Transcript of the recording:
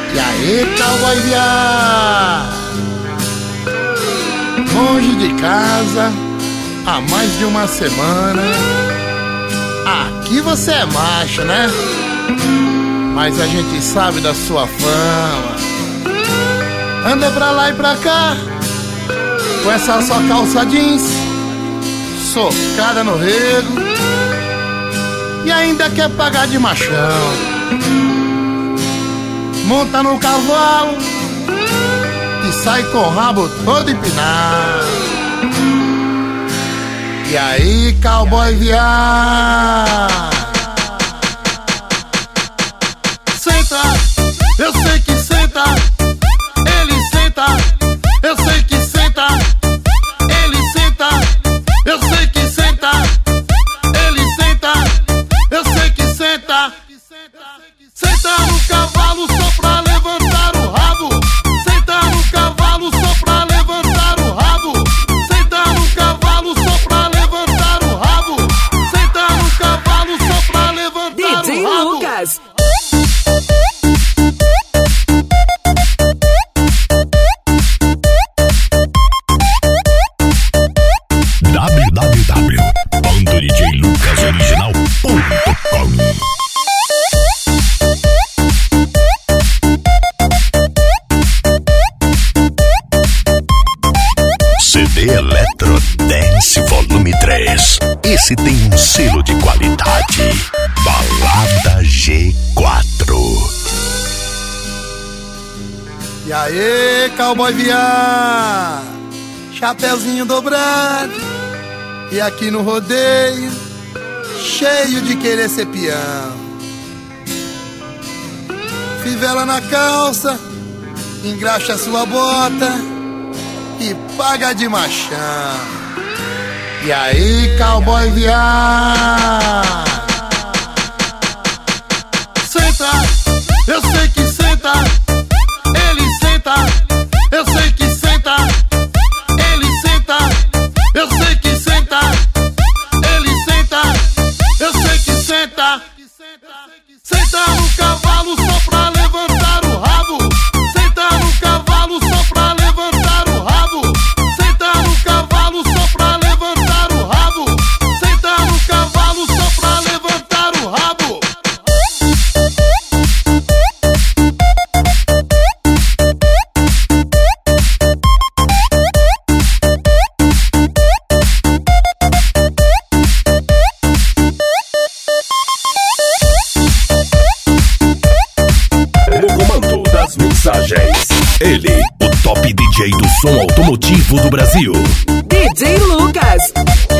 E aí, cowboy viado, longe de casa há mais de uma semana. Aqui você é macho, né? Mas a gente sabe da sua fama. Anda pra lá e pra cá com essa sua calça jeans socada no rego e ainda quer pagar de machão. Monta no cavalo e sai com o rabo todo empinado. E aí, cowboy viado, senta, eu sei que senta. Ele senta, eu sei que senta. Ele senta, eu sei que senta. Ele senta, eu sei que senta. Senta no cavalo só pra levantar o rabo. Senta no cavalo só pra levantar o rabo. Senta no cavalo só pra levantar o rabo. Senta no cavalo só pra levantar DJ o rabo. Lucas. www.djlucasoriginal.com. CD Eletro Dance Volume 3. Esse tem um selo de qualidade. Balada G4. E aí, cowboy viado, chapeuzinho dobrado, e aqui no rodeio, cheio de querer ser peão. Fivela na calça, engraxa sua bota e paga de machão. E aí, cowboy viado, senta, eu sei que senta. Ele senta, eu sei que senta. Ele senta, eu sei que senta. Ele senta, eu sei que senta. Senta no cavalo só pra levantar o rabo. Senta no cavalo só pra levantar o rabo. Senta no cavalo só pra levantar o rabo. Senta no cavalo só pra levantar o rabo. No comando das mensagens, ele, o top DJ do som automotivo do Brasil. DJ Lucas.